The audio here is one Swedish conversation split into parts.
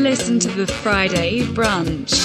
listen to the Friday brunch.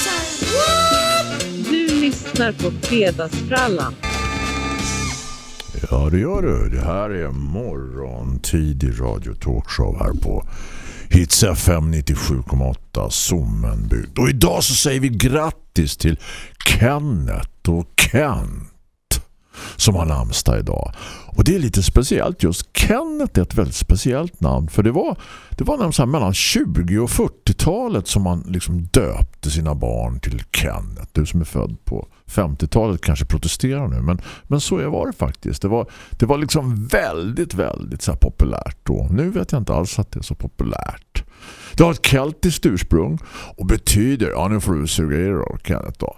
Du lyssnar på Fredagsfrallan. Ja, det gör du. Det här är morgontidig radio-talkshow här på Hits FM 97,8 Sommenbygd. Och idag så säger vi grattis till Kenneth och Kent som har namnsdag idag. Och det är lite speciellt, just Kenneth är ett väldigt speciellt namn, för det var nämligen så här mellan 20- och 40-talet som man liksom döpte sina barn till Kenneth. Du som är född på 50-talet kanske protesterar nu, men så var det faktiskt. Det var liksom väldigt, väldigt så här populärt då. Nu vet jag inte alls att det är så populärt. Det har ett keltiskt ursprung och betyder, ja nu får du suga i då, Kenneth då.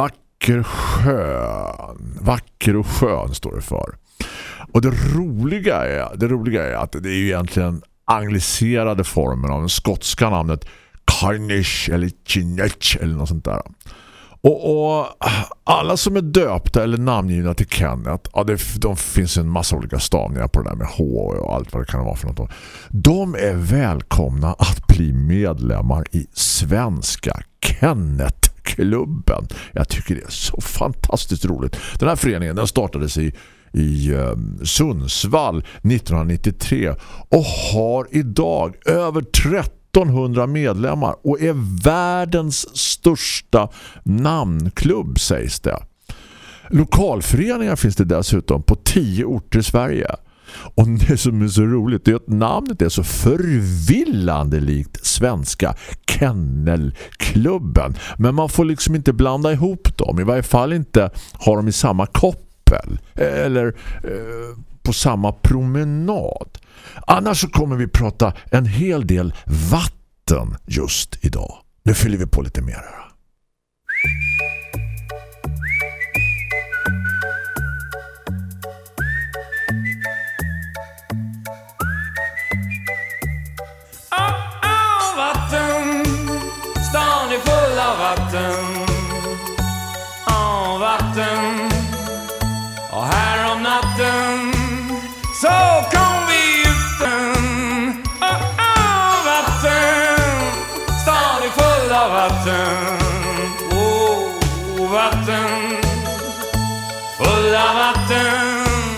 Vacker och skön står det för. Och det roliga är att det är ju egentligen angliserade formen av den skotska namnet Carnish eller Chinech eller något sånt där. Och alla som är döpta eller namngivna till Kenneth, ja, de finns en massa olika stavningar på det där med H och allt vad det kan vara för något. De är välkomna att bli medlemmar i Svenska Kenneth-klubben. Jag tycker det är så fantastiskt roligt. Den här föreningen, den startades i Sundsvall 1993 och har idag över 1300 medlemmar och är världens största namnklubb, sägs det. Lokalföreningar finns det dessutom på 10 orter i Sverige. Och det som är så roligt är att namnet är så förvillande likt Svenska Kennelklubben. Men man får liksom inte blanda ihop dem. I varje fall inte har de i samma koppel eller på samma promenad. Annars så kommer vi prata en hel del vatten just idag. Nu fyller vi på lite mer här. Vatten, stan är full av vatten. Vatten. Och här om natten så kom vi uten. Vatten, stan är full av vatten. Vatten, full av vatten.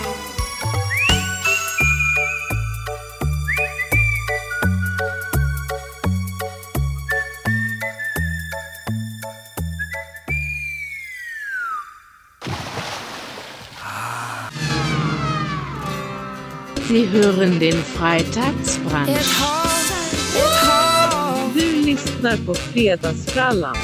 Sie hören den Freitagsbrunch. Du lyssnar på Fredagsfrallan.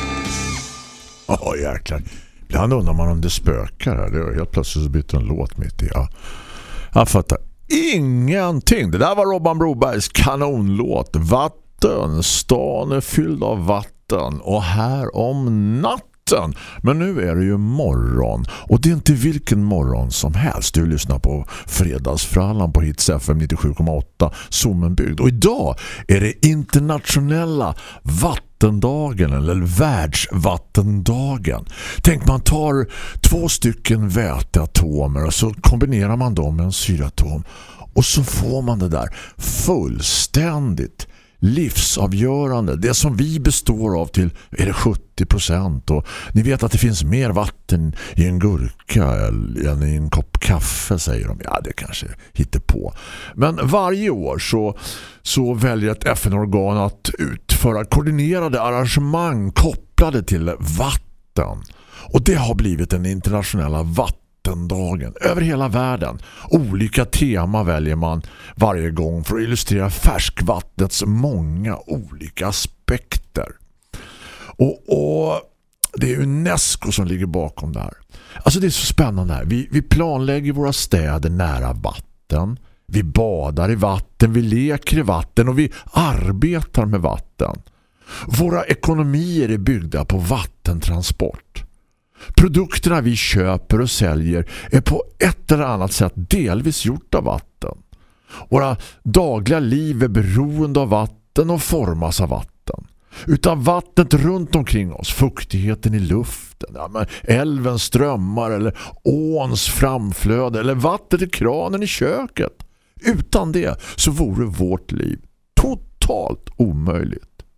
Jäklar. Ibland undrar man om det spökar här. Det är helt plötsligt så byter en låt mitt i. Jag fattar ingenting. Det där var Robban Brobergs kanonlåt. Vatten. Stan är fylld av vatten. Och här om natten. Men nu är det ju morgon. Och det är inte vilken morgon som helst. Du lyssnar på Fredagsfrallan på Hits FM 97,8 Sommenbygd. Och idag är det internationella vattendagen eller världsvattendagen. Tänk, man tar 2 stycken väteatomer och så kombinerar man dem med en syratom. Och så får man det där fullständigt livsavgörande. Det som vi består av till är det 70%, och ni vet att det finns mer vatten i en gurka än i en kopp kaffe, säger de. Ja, det kanske hittar på. Men varje år så väljer ett FN-organ att utföra koordinerade arrangemang kopplade till vatten. Och det har blivit den internationella vattendagen över hela världen. Olika tema väljer man varje gång för att illustrera färskvattnets många olika aspekter. Och det är UNESCO som ligger bakom det här. Alltså det är så spännande här. Vi planlägger våra städer nära vatten. Vi badar i vatten, vi leker i vatten och vi arbetar med vatten. Våra ekonomier är byggda på vattentransport. Produkterna vi köper och säljer är på ett eller annat sätt delvis gjort av vatten. Våra dagliga liv är beroende av vatten och formas av vatten. Utan vattnet runt omkring oss, fuktigheten i luften, älvens strömmar eller åns framflöde eller vattnet i kranen i köket. Utan det så vore vårt liv totalt omöjligt.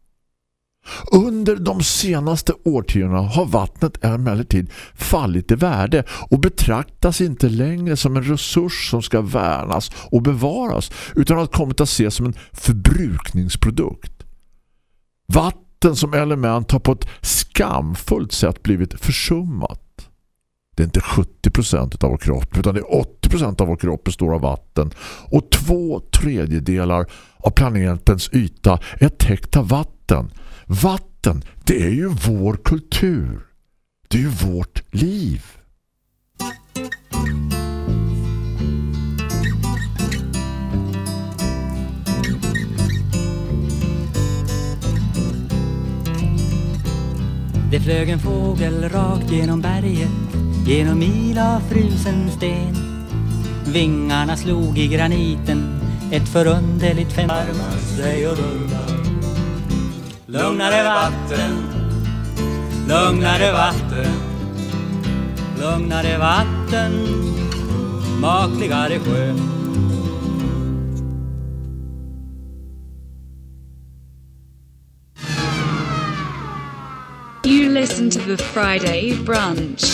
Under de senaste årtiondena har vattnet emellertid fallit i värde och betraktas inte längre som en resurs som ska värnas och bevaras utan har kommit att ses som en förbrukningsprodukt. Vatten som element har på ett skamfullt sätt blivit försummat. Det är inte 70% av vår kropp utan det är 80% av vår kropp består av vatten och 2/3 av planetens yta är täckt av vatten. Vatten, det är ju vår kultur. Det är ju vårt liv. Det flög en fågel rakt genom berget, genom mil av frusen sten. Vingarna slog i graniten, ett förunderligt fenomen. Sig och rulla. Lugnare vatten, lugnare vatten, lugnare vatten, makligare sjö. You listen to the Friday brunch.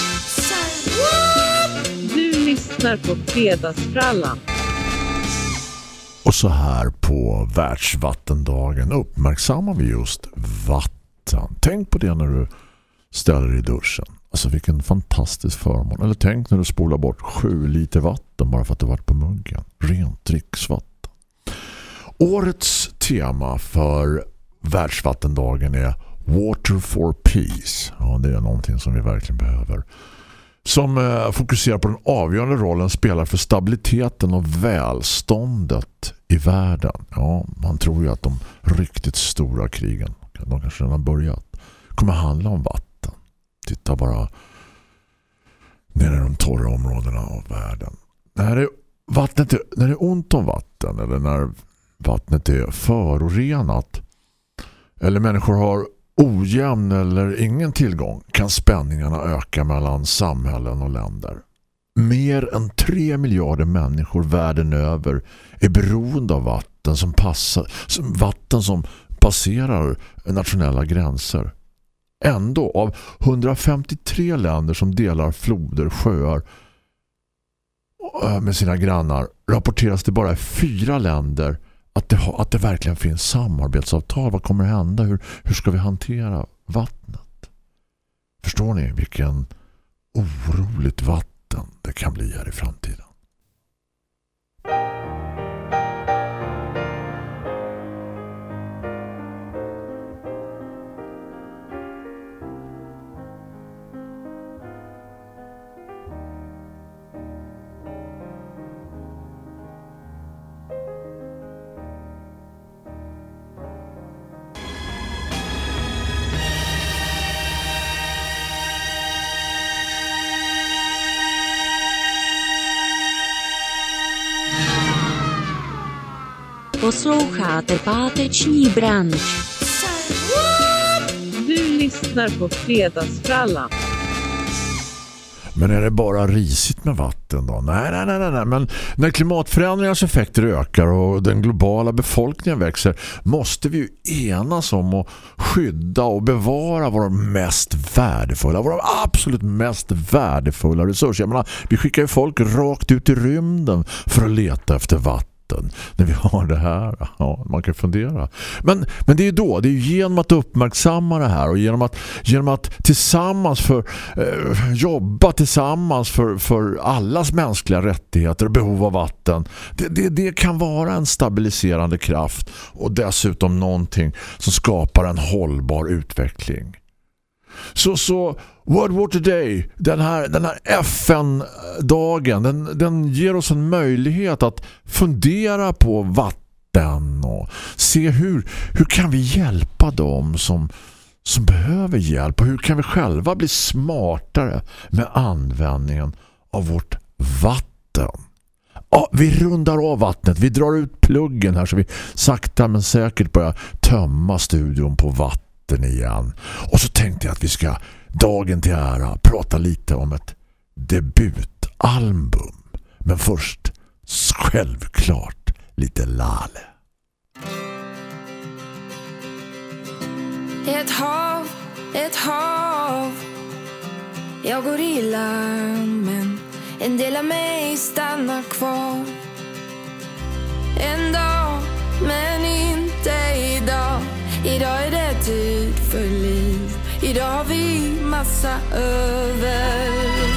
Du lyssnar på Fredagsfrallan. Och så här på världsvattendagen uppmärksammar vi just vatten. Tänk på det när du ställer dig i duschen. Alltså vilken fantastisk förmån. Eller tänk när du spolar bort 7 liter vatten bara för att du varit på muggen. Rent dricksvatten. Årets tema för världsvattendagen är Water for Peace. Ja, det är någonting som vi verkligen behöver. Som fokuserar på den avgörande rollen spelar för stabiliteten och välståndet i världen. Ja, man tror ju att de riktigt stora krigen, de kanske redan börjat, kommer handla om vatten. Titta bara nere i de torra områdena av världen. När det är ont om vatten eller när vattnet är förorenat eller människor har ojämn eller ingen tillgång kan spänningarna öka mellan samhällen och länder. Mer än 3 miljarder människor världen över är beroende av vatten som passerar nationella gränser. Ändå av 153 länder som delar floder, sjöar med sina grannar rapporteras det bara i 4 länder att det verkligen finns samarbetsavtal. Vad kommer hända? Hur ska vi hantera vattnet? Förstår ni vilken oroligt vatten det kan bli här i framtiden? Posloucháte páteční brunch. Du lyssnar på Fredagsfrallan. Men är det bara risigt med vatten då? Nej. Men när klimatförändringarnas effekter ökar och den globala befolkningen växer måste vi ju enas om att skydda och bevara våra absolut mest värdefulla resurser. Jag menar, vi skickar ju folk rakt ut i rymden för att leta efter vatten. När vi har det här, ja, man kan fundera. Men det är ju genom att uppmärksamma det här och genom att tillsammans jobba tillsammans för allas mänskliga rättigheter och behov av vatten. Det kan vara en stabiliserande kraft och dessutom någonting som skapar en hållbar utveckling. Så World Water Day, den här FN-dagen, den ger oss en möjlighet att fundera på vatten och se hur kan vi hjälpa dem som behöver hjälp och hur kan vi själva bli smartare med användningen av vårt vatten. Ja, vi rundar av vattnet, vi drar ut pluggen här så vi sakta men säkert börjar tömma studion på vatten igen. Och så tänkte jag att vi ska dagen till ära prata lite om ett debutalbum. Men först, självklart, lite Lale. ett hav. Jag går illa, men en del av mig stannar kvar. En dag, men inte idag. Idag är det tid för liv. Idag har vi massa över.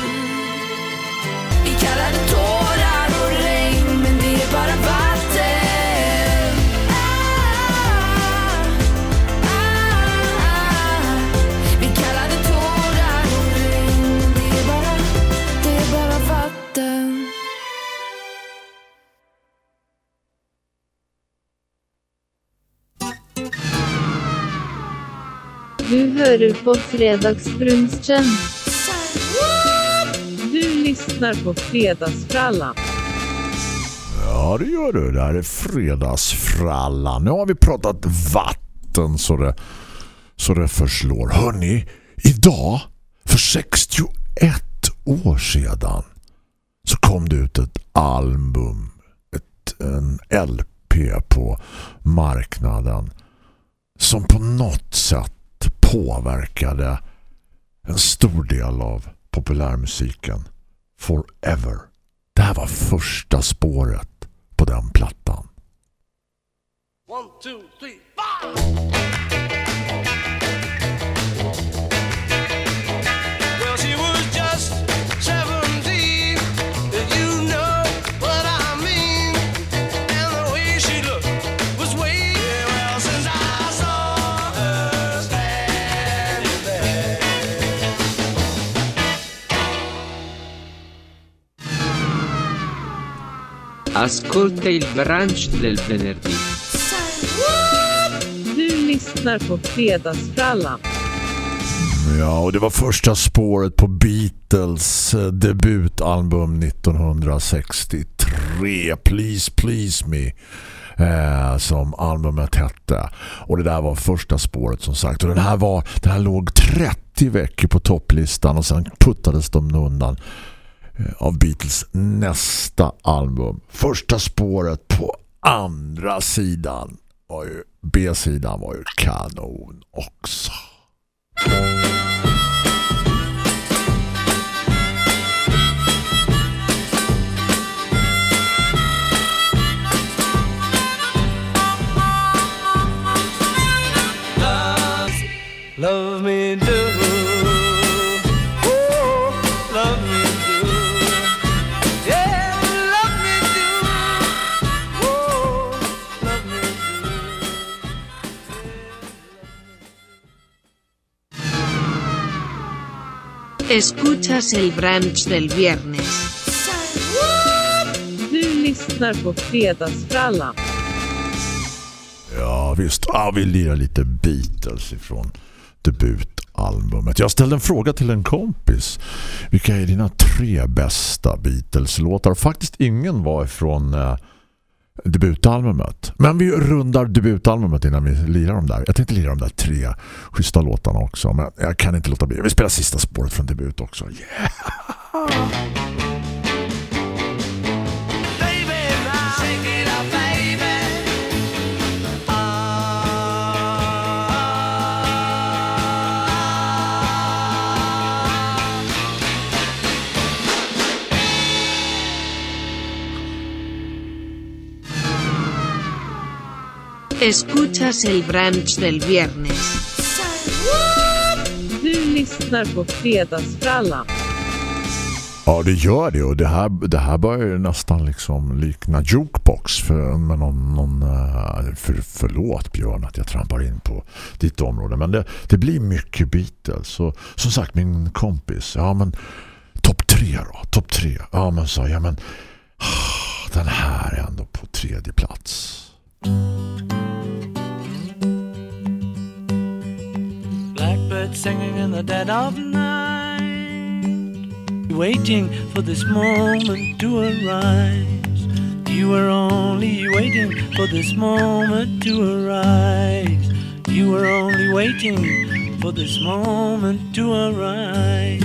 Vi kallar det tårar och regn, men det är bara vatten. Vi kallar det tårar och regn, men det är bara vatten. Du hører på fredagsbrunchen. Du lyssnar på Fredagsfrallan. Ja, det gör du. Det här är Fredagsfrallan. Nu har vi pratat vatten så det förslår. Hörrni, idag för 61 år sedan så kom det ut ett album, en LP på marknaden som på något sätt påverkade en stor del av populärmusiken. Forever. Det här var första spåret på den plattan. 1, 2, 3, 5. Well, she was just 17. You know what I mean. And the way she looked was way well since I saw her standing there. Ascolta il brunch del venerdì. Du lyssnar på Fredagsfrallan. Ja, och det var första spåret på Beatles debutalbum 1963, Please Please Me, som albumet hette. Och det där var första spåret som sagt. Och den här låg 30 veckor på topplistan och sen puttades de undan av Beatles nästa album. Första spåret på andra sidan var ju, B-sidan var ju kanon också. Love me do. Ooh, love me do. Yeah, love me do. Ooh, love me do. Escuchas el brunch del viernes. Du lyssnar på Fredagsfrallan. Ja visst, vi lirar lite Beatles ifrån debutalbumet. Jag ställde en fråga till en kompis. Vilka är dina 3 bästa Beatles-låtar? Faktiskt ingen var ifrån debutalbumet. Men vi rundar debutalbumet innan vi lirar dem där. Jag tänkte lira de där 3 schyssta låtarna också. Men jag kan inte låta bli. Vi spelar sista spåret från debut också. Yeah! Escuchas el brunch del viernes. Du lyssnar på Fredagsfrallan. Ja, det gör det. Och det här börjar nästan liksom likna jukebox med förlåt Björn att jag trampar in på ditt område. Men det blir mycket Beatles. Så, som sagt, min kompis, ja men topp 3 då, topp 3. Ja men sa jag, men den här är ändå på 3:e plats. Blackbird singing in the dead of night, waiting for this moment to arise. You were only waiting for this moment to arise. You were only waiting for this moment to arise.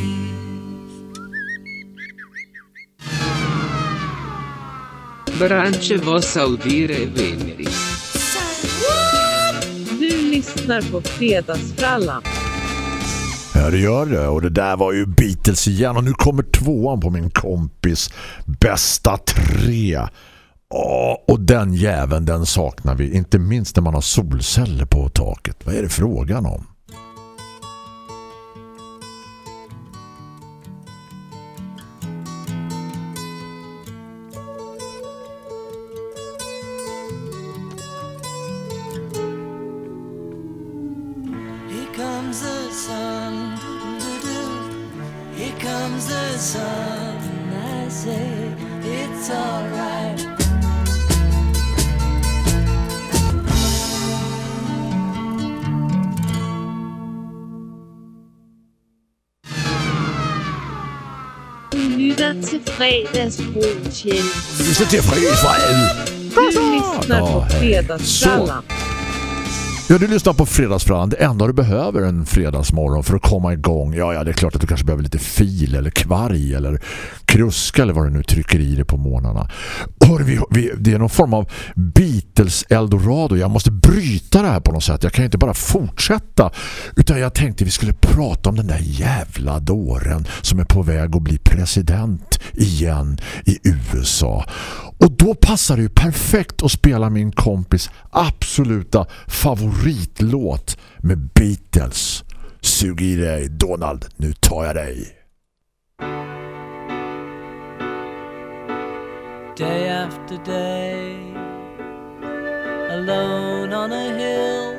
Brunch vossa udire veneri. Du lyssnar lyssnar på Fredagsfrallan. Ja, det gör det. Och det där var ju Beatles igen. Och nu kommer tvåan på min kompis bästa 3. Och den jäveln, den saknar vi. Inte minst när man har solceller på taket. Vad är det frågan om? Comes the sun, here comes the sun. I say it's all right. Lytter til fredagsbrunchen. Lyssna till fredagsfrallan. Du lyssnar på Fredagsfrallan. Ja, du lyssnar på Fredagsfrallan. Det enda du behöver en fredagsmorgon för att komma igång. Ja, det är klart att du kanske behöver lite fil eller kvarg eller kruska eller vad du nu trycker i det på morgnarna. Det är någon form av Beatles Eldorado. Jag måste bryta det här på något sätt. Jag kan inte bara fortsätta. Utan jag tänkte vi skulle prata om den där jävla dåren som är på väg att bli president igen i USA. Och då passar det ju perfekt att spela min kompis absoluta favoritlåt med Beatles. Sug i dig, Donald, nu tar jag dig. Day after day, alone on a hill.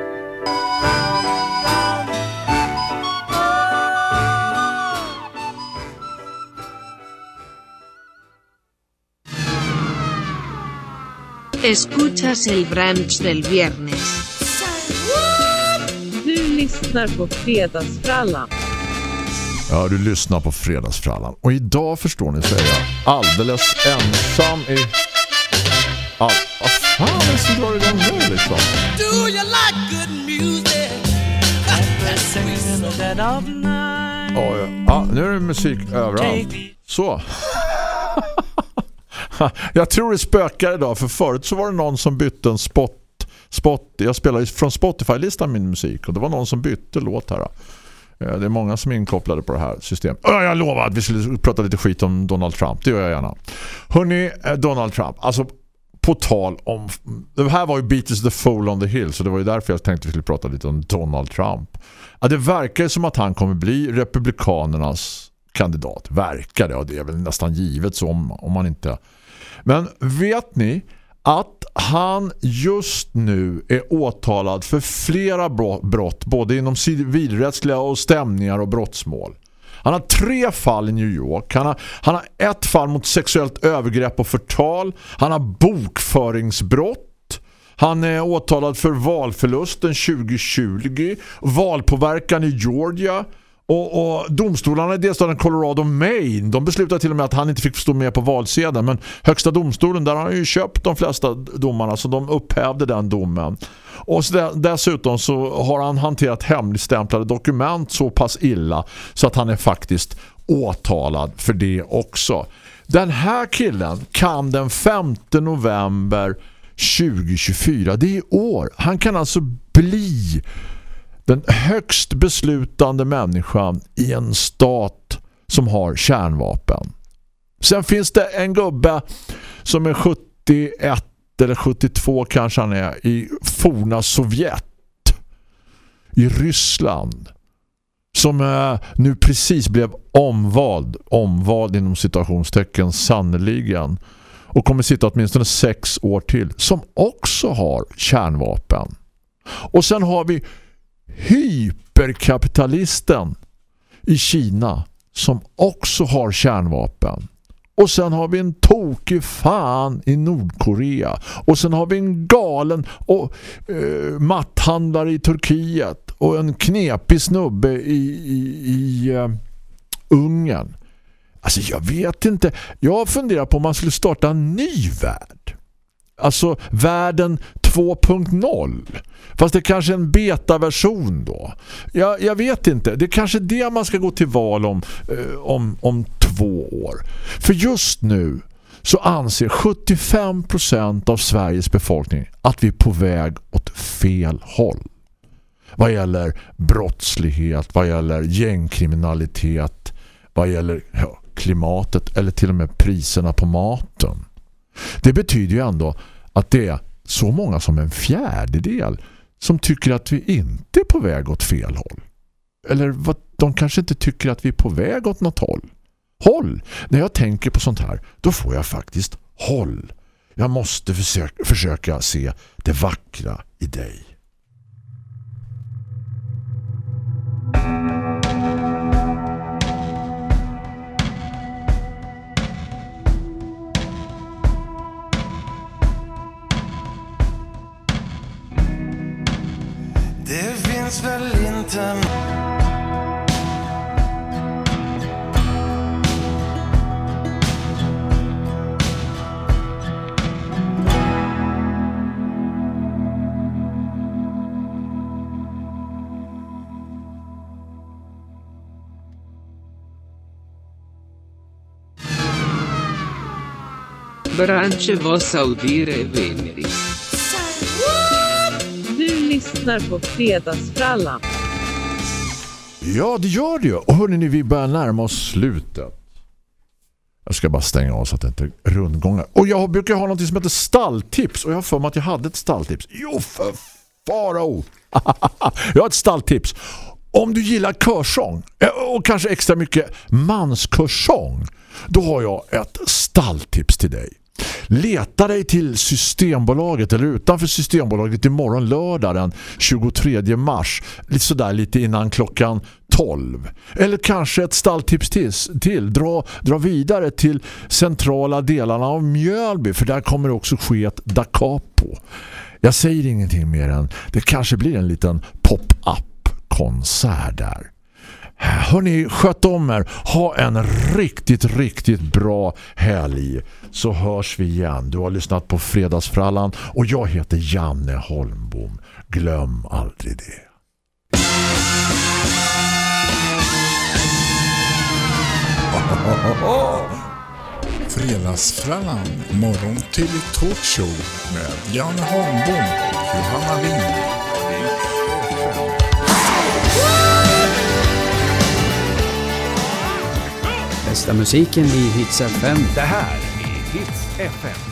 Escuchas el brunch del viernes. Du lyssnar på Fredagsfrallan. Ja, du lyssnar på Fredagsfrallan. Och idag förstår ni så är jag alldeles ensam i... Vad fan är det som drar igång nu liksom? Do you like good music? Ja, nu är det musik överallt. Så. Jag tror det spökar idag, för förut så var det någon som bytte en spot. Jag spelar från Spotify-listan min musik och det var någon som bytte låt här. Det är många som är inkopplade på det här systemet. Jag lovar att vi skulle prata lite skit om Donald Trump. Det gör jag gärna. Hörrni, Donald Trump. Alltså, på tal om... Det här var ju Beatles The Fool on the Hill, så det var ju därför jag tänkte vi skulle prata lite om Donald Trump. Ja, det verkar som att han kommer bli republikanernas kandidat. Verkar det, och det är väl nästan givet så om man inte... Men vet ni att han just nu är åtalad för flera brott, både inom civilrättsliga och stämningar och brottsmål. Han har 3 fall i New York. Han har 1 fall mot sexuellt övergrepp och förtal. Han har bokföringsbrott. Han är åtalad för valförlusten 2020, valpåverkan i Georgia. Och domstolarna i delstaten Colorado och Maine, de beslutade till och med att han inte fick stå med på valsedeln. Men högsta domstolen, där har han ju köpt de flesta domarna, så de upphävde den domen. Och dessutom så har han hanterat hemligstämplade dokument så pass illa så att han är faktiskt åtalad för det också. Den här killen kan den 5 november 2024, det är i år. Han kan alltså bli den högst beslutande människan i en stat som har kärnvapen. Sen finns det en gubbe som är 71 eller 72 kanske han är, i forna Sovjet, i Ryssland, som nu precis blev omvald inom citationstecken sannoliken, och kommer sitta åtminstone 6 år till, som också har kärnvapen. Och sen har vi hyperkapitalisten i Kina som också har kärnvapen. Och sen har vi en tokig fan i Nordkorea. Och sen har vi en galen matthandlare i Turkiet. Och en knepig snubbe i Ungern. Alltså jag vet inte. Jag funderar på om man skulle starta en ny värld. Alltså världen 2.0. Fast det är kanske en beta-version då. Jag vet inte. Det är kanske det man ska gå till val om 2 år. För just nu så anser 75% av Sveriges befolkning att vi är på väg åt fel håll. Vad gäller brottslighet, vad gäller gängkriminalitet, vad gäller klimatet eller till och med priserna på maten. Det betyder ju ändå att det är så många som 1/4 som tycker att vi inte är på väg åt fel håll. Eller de kanske inte tycker att vi är på väg åt något håll. När jag tänker på sånt här, då får jag faktiskt håll. Jag måste försöka se det vackra i dig. Det finns väl inte Branche vos audire veneri. Du lyssnar på Fredagsfrallan. Ja, det gör det ju. Och hörni, vi börjar närma oss slutet. Jag ska bara stänga av så att det inte rundgångar. Och jag brukar ha något som heter stalltips. Och jag har för mig att jag hade ett stalltips. Jo, för farao! Jag har ett stalltips. Om du gillar körsång och kanske extra mycket manskörsång, då har jag ett stalltips till dig. Leta dig till Systembolaget eller utanför Systembolaget imorgon lördag den 23 mars. Lite innan klockan 12. Eller kanske ett stalltips till. Dra vidare till centrala delarna av Mjölby, för där kommer det också ske ett da capo. Jag säger ingenting mer än det kanske blir en liten pop-up-konsert där. Hörrni, sköt om er. Ha en riktigt, riktigt bra helg. Så hörs vi igen. Du har lyssnat på Fredagsfrallan och jag heter Janne Holmbom. Glöm aldrig det. Fredagsfrallan, morgon till talkshow med Janne Holmbom och Johanna Lind. Bästa musiken i Hits FM. Det här är Hits FM.